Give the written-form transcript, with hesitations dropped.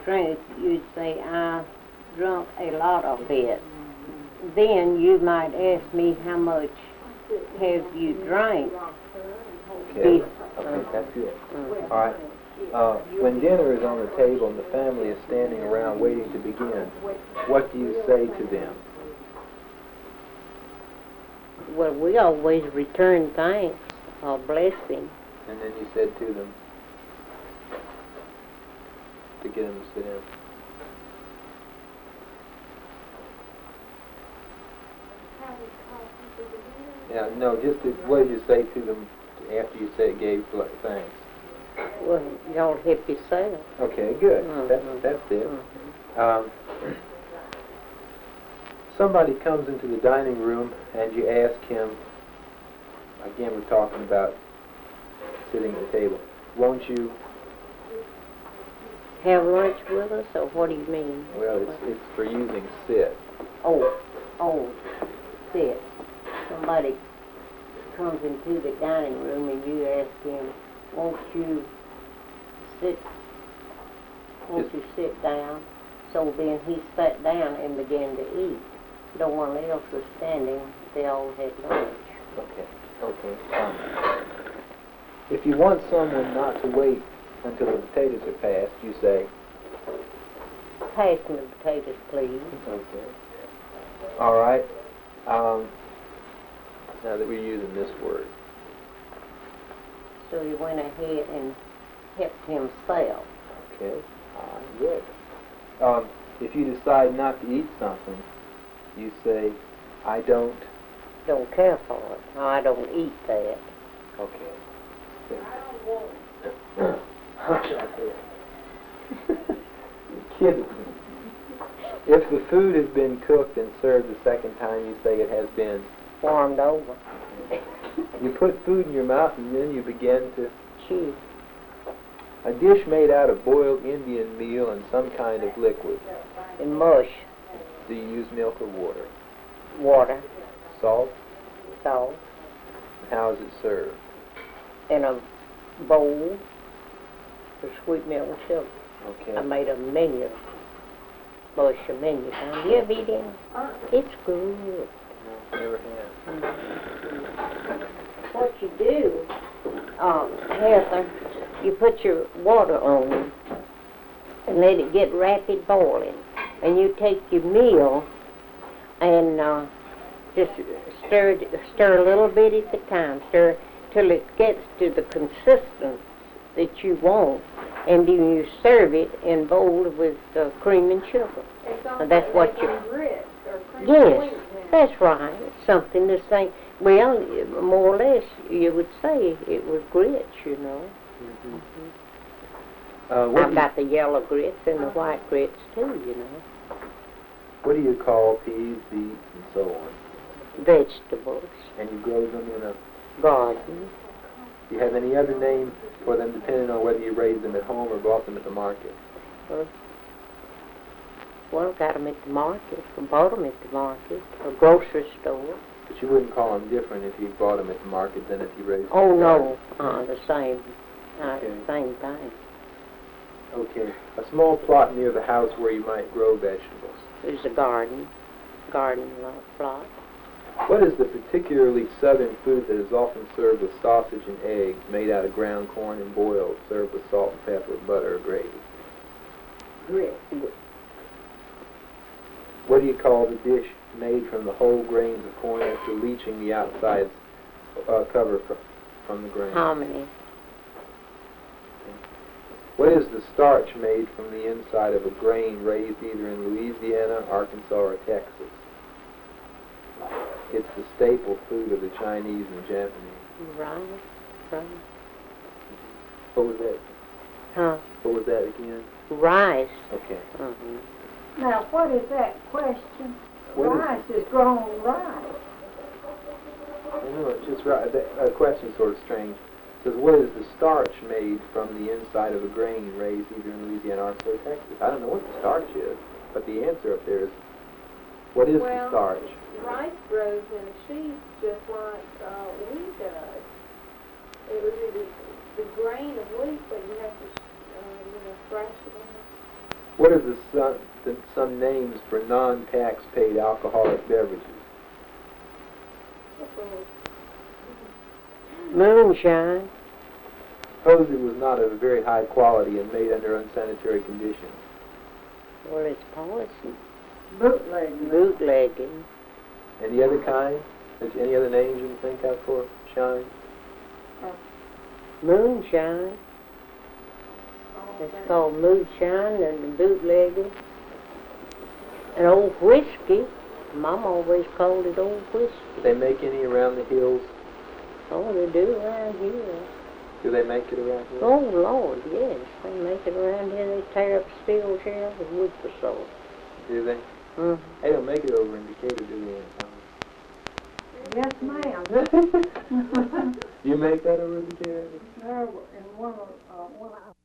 drink, you'd say, I drunk a lot of it. Then you might ask me, how much have you drank? Okay, that's good. All right. When dinner is on the table and the family is standing around waiting to begin, what do you say to them? Well, we always return thanks or blessing. And then you said to them to get them to sit down. Yeah, no, what did you say to them after you gave thanks? Well, y'all help yourself. Okay, good. That's it. Somebody comes into the dining room and you ask him, again we're talking about sitting at the table, won't you have lunch with us, or what do you mean? Well, it's for using sit. Oh, sit. Somebody comes into the dining room and you ask him, won't you sit down? So then he sat down and began to eat. No one else was standing. They all had lunch. Okay. If you want someone not to wait until the potatoes are passed, you say, pass me the potatoes, please. Okay. All right. Now that we're using this word. So he went ahead and helped himself. Okay. Good. If you decide not to eat something, you say, I don't care for it. No, I don't eat that. Okay. You're kidding me. If the food has been cooked and served the second time, you say it has been warmed over. You put food in your mouth and then you begin to chew. A dish made out of boiled Indian meal and some kind of liquid. And mush. Do you use milk or water? Water. Salt? Salt. How is it served? In a bowl with sweet milk and sugar. Okay. I made a menu. Mush a menu. You ever eat it? It's good. No, never have. What you do, Heather, you put your water on and let it get rapid boiling. And you take your meal and just stir a little bit at a time. Stir till it gets to the consistence that you want. And then you serve it in bowl with cream and sugar. And that's what you... Yes, that's right. Something the same. Well, more or less, you would say it was grits, you know. I've got the yellow grits and the white grits too, you know. What do you call peas, beets, and so on? Vegetables. And you grow them in a garden. Do you have any other name for them depending on whether you raised them at home or bought them at the market? Well, got them at the market. I bought them at the market. A grocery store. But you wouldn't call them different if you bought them at the market than if you raised them? Oh, no. The same. Same thing. Okay. A small plot near the house where you might grow vegetables. There's a garden plot. What is the particularly southern food that is often served with sausage and eggs, made out of ground corn and boiled, served with salt and pepper, butter, or gravy? Grits. What do you call the dish made from the whole grains of corn after leaching the outside cover from the grain? Hominy. What is the starch made from the inside of a grain raised either in Louisiana, Arkansas, or Texas? It's the staple food of the Chinese and Japanese. Right. What was that? Huh? What was that again? Rice. Okay. Now, what is that question? Rice is grown rice. I know, it's just right. The question's sort of strange. It says, what is the starch made from the inside of a grain raised either in Louisiana, Arkansas, or Texas? I don't know what the starch is, but the answer up there is, what is the starch? Rice grows in a sheaf just like wheat does. It would be the grain of wheat, but you have to, thrash it out. What are some names for non-tax paid alcoholic beverages? Moonshine. Suppose it was not of very high quality and made under unsanitary conditions. Well, it's poison. Bootlegging. Bootlegging. Any other kind? Any other names you can think of for shine? Moonshine. It's called moonshine and the bootlegging. And old whiskey. Mom always called it old whiskey. Do they make any around the hills? Oh, they do around here. Do they make it around here? Oh, Lord, yes. They make it around here. They tear up steels here with wood for salt. Do they? Mm-hmm. They don't make it over in Decatur, do they? Yes, ma'am. You make that over in Decatur? No, in one of